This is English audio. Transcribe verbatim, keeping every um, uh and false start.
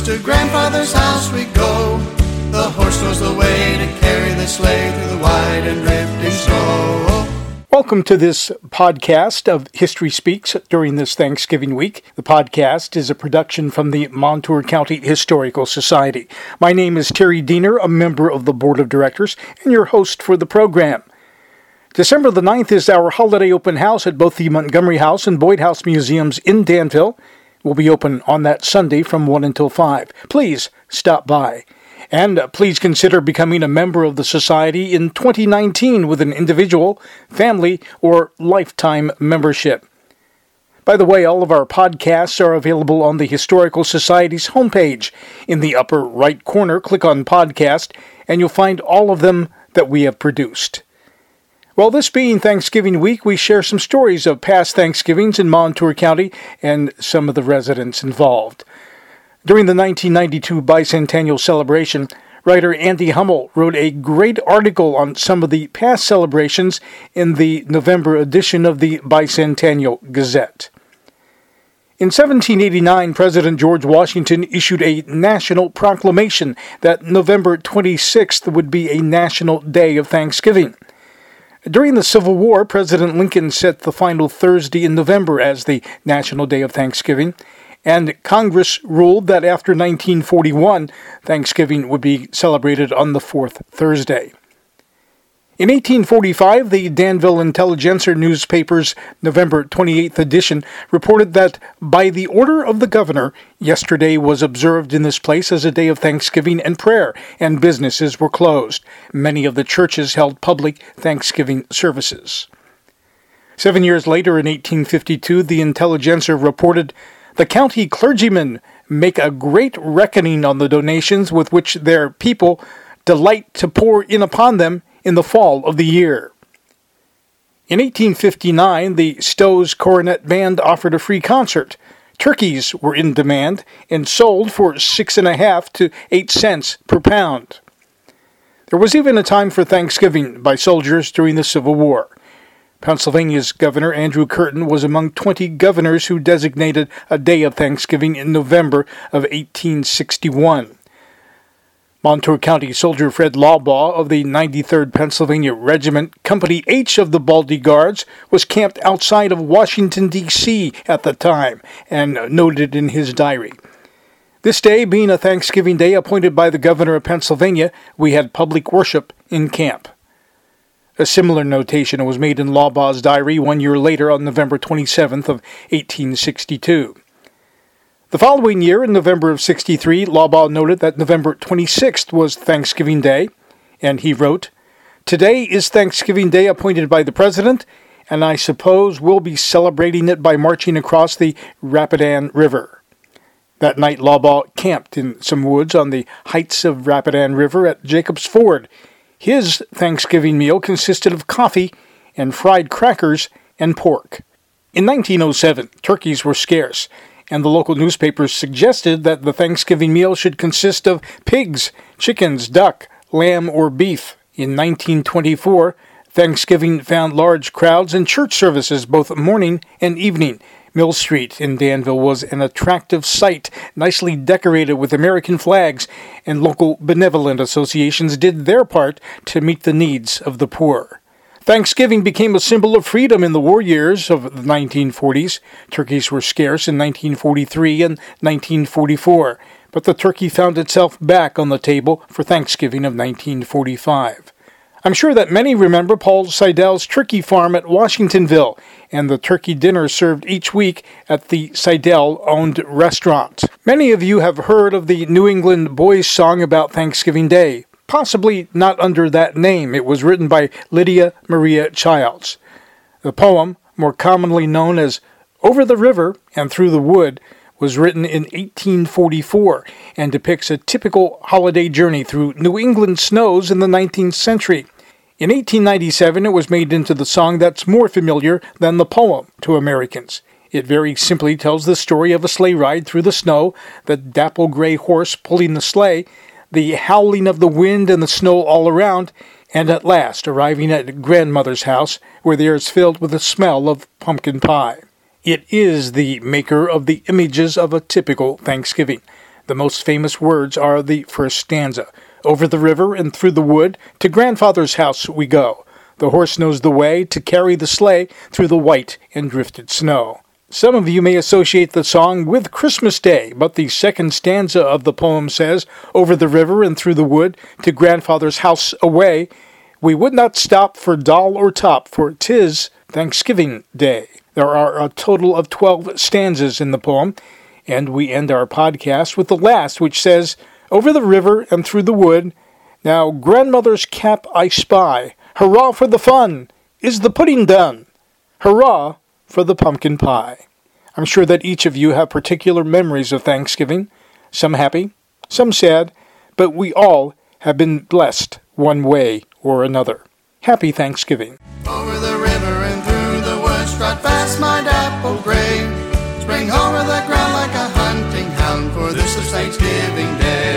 First to grandfather's house we go. The horse knows the way to carry the sleigh through the wide and drifting snow. Welcome to this podcast of History Speaks during this Thanksgiving week. The podcast is a production from the Montour County Historical Society. My name is Terry Diener, a member of the Board of Directors, and your host for the program. December the ninth is our holiday open house at both the Montgomery House and Boyd House Museums in Danville. We'll be open on that Sunday from one until five. Please stop by. And please consider becoming a member of the Society in twenty nineteen with an individual, family, or lifetime membership. By the way, all of our podcasts are available on the Historical Society's homepage. In the upper right corner, click on Podcast, and you'll find all of them that we have produced. Well, this being Thanksgiving week, we share some stories of past Thanksgivings in Montour County and some of the residents involved. During the nineteen ninety-two bicentennial celebration, writer Andy Hummel wrote a great article on some of the past celebrations in the November edition of the Bicentennial Gazette. In seventeen eighty-nine, President George Washington issued a national proclamation that November twenty-sixth would be a national day of Thanksgiving. During the Civil War, President Lincoln set the final Thursday in November as the National Day of Thanksgiving, and Congress ruled that after nineteen forty-one, Thanksgiving would be celebrated on the fourth Thursday. In eighteen forty-five, the Danville Intelligencer newspaper's November twenty-eighth edition reported that, by the order of the governor, yesterday was observed in this place as a day of thanksgiving and prayer, and businesses were closed. Many of the churches held public Thanksgiving services. Seven years later, in eighteen fifty-two, the Intelligencer reported, "The county clergymen make a great reckoning on the donations with which their people delight to pour in upon them in the fall of the year." In eighteen fifty-nine, the Stowe's Coronet Band offered a free concert. Turkeys were in demand and sold for six and a half to eight cents per pound. There was even a time for Thanksgiving by soldiers during the Civil War. Pennsylvania's Governor Andrew Curtin was among twenty governors who designated a day of Thanksgiving in November of eighteen sixty-one. Montour County soldier Fred Lawbaugh of the ninety-third Pennsylvania Regiment, Company H of the Baldy Guards, was camped outside of Washington, D C at the time, and noted in his diary, "This day being a Thanksgiving day appointed by the Governor of Pennsylvania, we had public worship in camp." A similar notation was made in Lawbaugh's diary one year later on November twenty-seventh of eighteen sixty-two. The following year, in November of sixty-three, Lawbaugh noted that November twenty-sixth was Thanksgiving Day, and he wrote, "Today is Thanksgiving Day appointed by the President, and I suppose we'll be celebrating it by marching across the Rapidan River." That night, Lawbaugh camped in some woods on the heights of Rapidan River at Jacobs Ford. His Thanksgiving meal consisted of coffee and fried crackers and pork. In nineteen oh seven, turkeys were scarce, and the local newspapers suggested that the Thanksgiving meal should consist of pigs, chickens, duck, lamb, or beef. In nineteen twenty-four, Thanksgiving found large crowds in church services both morning and evening. Mill Street in Danville was an attractive sight, nicely decorated with American flags, and local benevolent associations did their part to meet the needs of the poor. Thanksgiving became a symbol of freedom in the war years of the nineteen forties. Turkeys were scarce in nineteen forty-three and nineteen forty-four, but the turkey found itself back on the table for Thanksgiving of nineteen forty-five. I'm sure that many remember Paul Seidel's turkey farm at Washingtonville and the turkey dinner served each week at the Seidel-owned restaurant. Many of you have heard of the New England Boys song about Thanksgiving Day. Possibly not under that name. It was written by Lydia Maria Childs. The poem, more commonly known as Over the River and Through the Wood, was written in eighteen forty-four and depicts a typical holiday journey through New England snows in the nineteenth century. In eighteen ninety-seven, it was made into the song that's more familiar than the poem to Americans. It very simply tells the story of a sleigh ride through the snow, the dapple gray horse pulling the sleigh, the howling of the wind and the snow all around, and at last arriving at grandmother's house, where the air is filled with the smell of pumpkin pie. It is the maker of the images of a typical Thanksgiving. The most famous words are the first stanza. Over the river and through the wood, to grandfather's house we go. The horse knows the way to carry the sleigh through the white and drifted snow. Some of you may associate the song with Christmas Day, but the second stanza of the poem says, over the river and through the wood, to grandfather's house away, we would not stop for doll or top, for 'tis Thanksgiving Day. There are a total of twelve stanzas in the poem, and we end our podcast with the last, which says, over the river and through the wood, now grandmother's cap I spy, hurrah for the fun! Is the pudding done? Hurrah for the pumpkin pie. I'm sure that each of you have particular memories of Thanksgiving, some happy, some sad, but we all have been blessed one way or another. Happy Thanksgiving. Over the river and through the woods, trot fast my dapple gray. Spring over the ground like a hunting hound, for this is Thanksgiving Day.